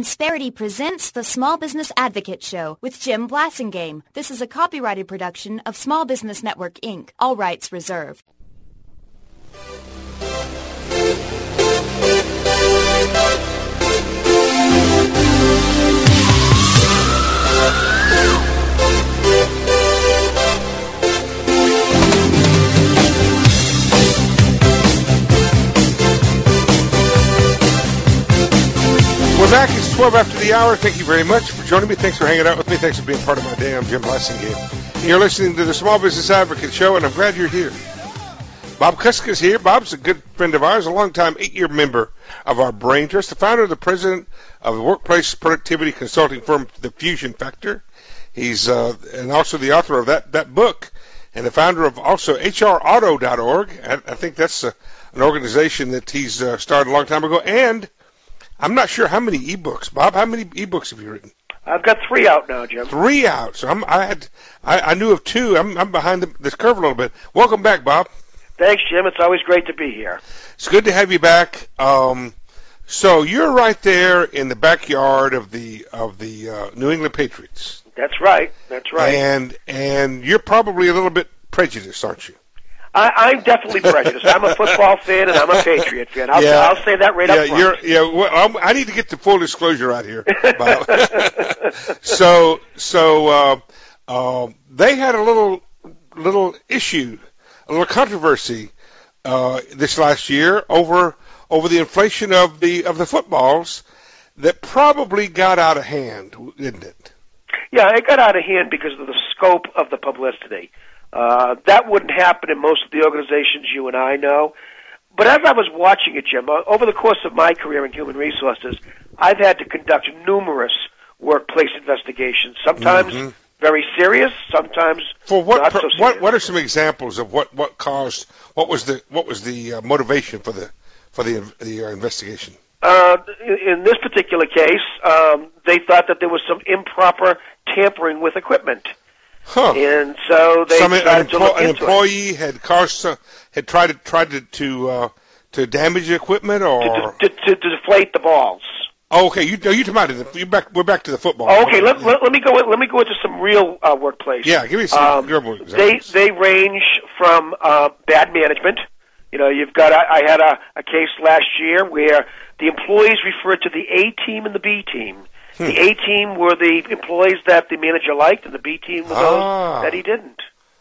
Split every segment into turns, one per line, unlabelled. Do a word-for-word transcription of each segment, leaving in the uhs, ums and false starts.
Insperity presents the Small Business Advocate Show with Jim Blasingame. This is a copyrighted production of Small Business Network, Incorporated. All rights reserved.
We're back. It's twelve after the hour. Thank you very much for joining me. Thanks for hanging out with me. Thanks for being part of my day. I'm Jim Blasingame. You're listening to the Small Business Advocate Show, and I'm glad you're here. Bob Kuska's here. Bob's a good friend of ours, a long-time eight-year member of our Brain Trust, the founder and the president of the workplace productivity consulting firm, The Fusion Factor. He's uh, and also the author of that, that book, and the founder of also H R auto dot org. I, I think that's a, an organization that he's uh, started a long time ago, and I'm not sure how many ebooks. Bob, how many ebooks have you written?
I've got three out now, Jim.
Three out. So I'm, I had, I, I knew of two. I'm, I'm behind the, this curve a little bit. Welcome back, Bob.
Thanks, Jim. It's always great to be here.
It's good to have you back. Um, so you're right there in the backyard of the of the uh, New England Patriots.
That's right. That's right.
And and you're probably a little bit prejudiced, aren't you?
I, I'm definitely prejudiced. I'm a football fan and I'm a Patriot fan. I'll,
yeah.
I'll say that right
yeah,
up front.
You're, yeah, well, I'm, I need to get the full disclosure out here, Bob. so, so uh, uh, they had a little little issue, a little controversy uh, this last year over over the inflation of the of the footballs that probably got out of hand, didn't it?
Yeah, it got out of hand because of the scope of the publicity. Uh, that wouldn't happen in most of the organizations you and I know. But as I was watching it, Jim, uh, over the course of my career in human resources, I've had to conduct numerous workplace investigations, sometimes mm-hmm. very serious, sometimes
For what,
not so serious.
What, what are some examples of what, what caused, what was the, what was the uh, motivation for the, for the, the uh, investigation?
Uh, in, in this particular case, um, they thought that there was some improper tampering with equipment.
Huh.
And so they
Some,
decided
an,
to look
an
into
employee
it.
had caused, uh, had tried to tried to to, uh, to damage the equipment, or
to, to, to, to deflate the balls.
Oh, okay, you you talking about it? You back? We're back to the football.
Oh, okay, let, let, let me go. Let me go into some real uh, workplace.
Yeah, give me some
um,
real
They
examples.
they range from uh, bad management. You know, you've got. I, I had a, a case last year where the employees referred to the A team and the B team. Hmm. The A team were the employees that the manager liked, and the B team were
ah.
those that he didn't.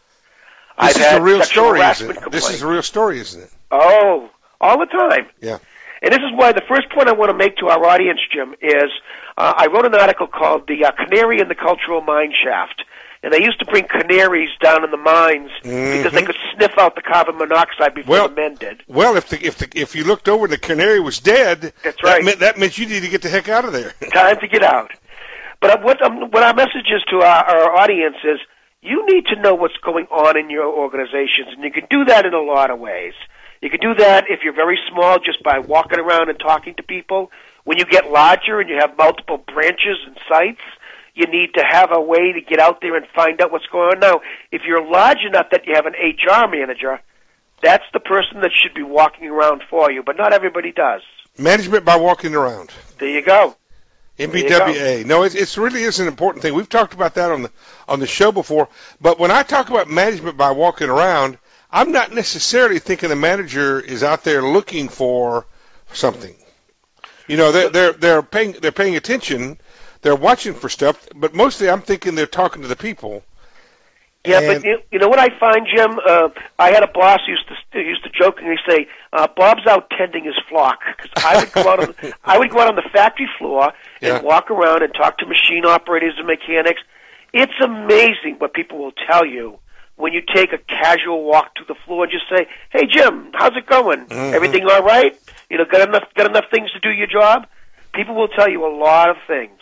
This
I've
is
had
a real
sexual
story,
harassment
isn't it? This is a real story, isn't it?
Oh, all the time.
Yeah.
And this is why the first point I want to make to our audience, Jim, is uh, I wrote an article called The uh, Canary in the Cultural Mine Shaft. And they used to bring canaries down in the mines mm-hmm. because they could sniff out the carbon monoxide before
well,
the men did.
Well, if the, if the, if you looked over and the canary was dead,
that's right.
That meant, that meant you need to get the heck out of there.
Time to get out. But what, um, what our message is to our, our audience is you need to know what's going on in your organizations, and you can do that in a lot of ways. You can do that if you're very small just by walking around and talking to people. When you get larger and you have multiple branches and sites, you need to have a way to get out there and find out what's going on. Now, if you're large enough that you have an H R manager, that's the person that should be walking around for you, but not everybody does.
Management by walking around.
There you go.
M B W A. No, it, it really is an important thing. We've talked about that on the on the show before. But when I talk about management by walking around, I'm not necessarily thinking the manager is out there looking for something. You know, they're they're they're paying they're paying attention, they're watching for stuff. But mostly, I'm thinking they're talking to the people.
Yeah, and but you, you know what I find, Jim? Uh, I had a boss who used to used to jokingly say, uh, "Bob's out tending his flock." Because I would go out on the, I would go out on the factory floor and
yeah.
walk around and talk to machine operators and mechanics. It's amazing what people will tell you when you take a casual walk to the floor and just say, "Hey, Jim, how's it going?
Mm-hmm.
Everything all right? You know, got enough got enough things to do your job?" People will tell you a lot of things.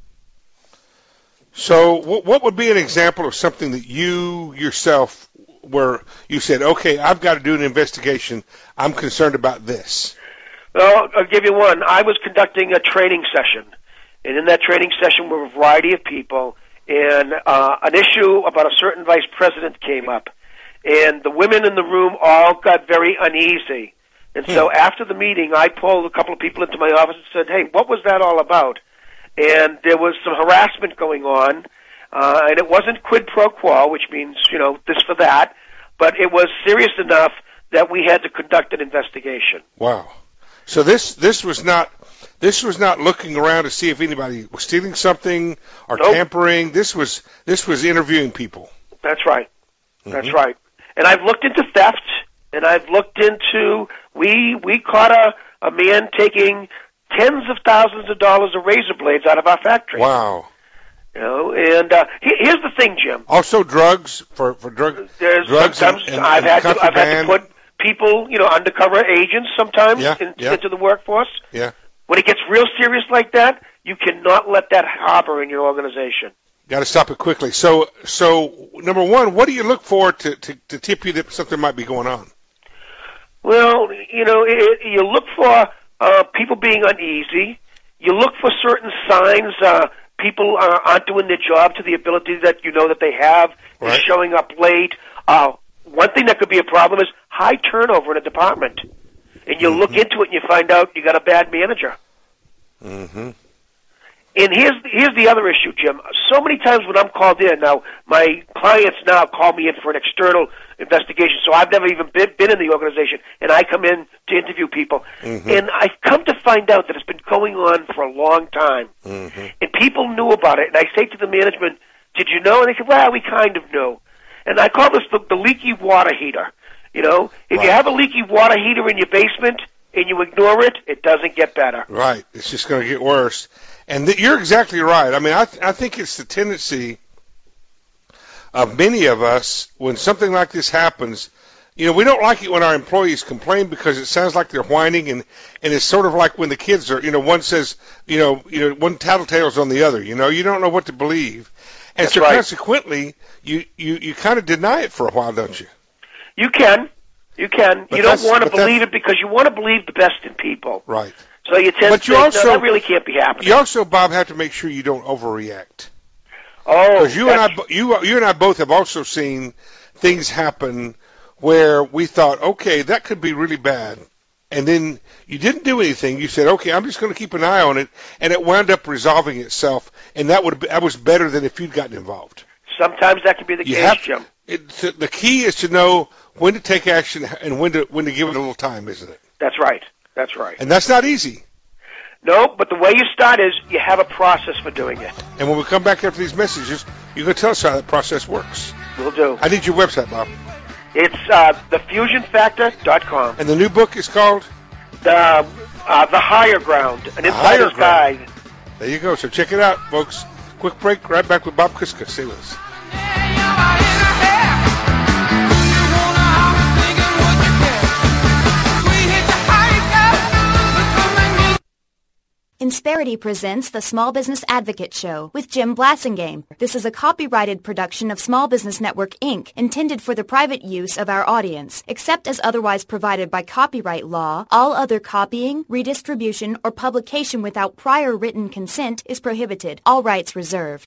So what would be an example of something that you yourself were, you said, okay, I've got to do an investigation. I'm concerned about this.
Well, I'll give you one. I was conducting a training session, and in that training session were a variety of people, and uh, an issue about a certain vice president came up, and the women in the room all got very uneasy. And so hmm. after the meeting, I pulled a couple of people into my office and said, hey, what was that all about? and there was some harassment going on, uh, and it wasn't quid pro quo, which means, you know, this for that, but it was serious enough that we had to conduct an investigation.
Wow. So this this was not this was not looking around to see if anybody was stealing something or
Nope.
tampering. This was this was interviewing people.
That's right.
Mm-hmm.
That's right. And I've looked into theft, and I've looked into, we we caught a, a man taking tens of thousands of dollars of razor blades out of our factory.
Wow.
You know, and uh, he- here's the thing, Jim.
Also drugs for for drug
There's
drugs
sometimes
and, and,
I've
and
had to I've had
contraband.
to put people, you know, undercover agents sometimes
Yeah,
in,
yeah.
into the workforce.
Yeah.
When it gets real serious like that, you cannot let that harbor in your organization.
Got to stop it quickly. So so number one, what do you look for to, to, to tip you that something might be going on?
Well, you know, it, you look for uh, people being uneasy. You look for certain signs. Uh, people uh, aren't doing their job to the ability that you know that they have. They're
Right.
showing up late. Uh, one thing that could be a problem is high turnover in a department. And you look into it and you find out you got a bad manager.
Mm-hmm.
And here's here's the other issue, Jim. So many times when I'm called in, now my clients now call me in for an external investigation, so I've never even been, been in the organization, and I come in to interview people.
Mm-hmm.
And I've come to find out that it's been going on for a long time.
Mm-hmm.
And people knew about it, and I say to the management, did you know? And they said, well, we kind of knew. And I call this the, the leaky water heater. You know, if
Right.
you have a leaky water heater in your basement and you ignore it, it doesn't get better.
Right. It's just going to get worse. And th- you're exactly right. I mean, I, th- I think it's the tendency of many of us when something like this happens. You know, we don't like it when our employees complain because it sounds like they're whining, and, and it's sort of like when the kids are, you know, one says, you know, you know, one tattletales on the other. You know, you don't know what to believe. And
That's
so
right.
consequently, you, you, you kind of deny it for a while, don't you?
You can. You can.
But
you don't
that's-
want to
but that's-
believe it because you want to believe the best in people.
Right.
So you tend
But
to
you
think,
also-
no, that really can't be happening.
You also, Bob, have to make sure you don't overreact.
oh,
Because you and I,
that's-
bo- you, you and I both have also seen things happen where we thought, okay, that could be really bad, and then you didn't do anything. You said, okay, I'm just going to keep an eye on it, and it wound up resolving itself, and that would that was better than if you'd gotten involved.
sometimes that can be the
You
case,
have
Jim.
it, the key is to know when to take action and when to when to give it a little time, isn't it?
That's right. That's right.
And that's not easy.
No, but the way you start is you have a process for doing it.
And when we come back after these messages, you can tell us how that process works.
We'll do.
I need your website, Bob.
It's uh, the fusion factor dot com.
And the new book is called
The uh, the higher ground, an
Higher
insider's guide.
There you go. So check it out, folks. Quick break. Right back with Bob Kuska. Stay with us.
Insperity presents the Small Business Advocate Show with Jim Blasingame. This is a copyrighted production of Small Business Network, Incorporated, intended for the private use of our audience. Except as otherwise provided by copyright law, all other copying, redistribution, or publication without prior written consent is prohibited. All rights reserved.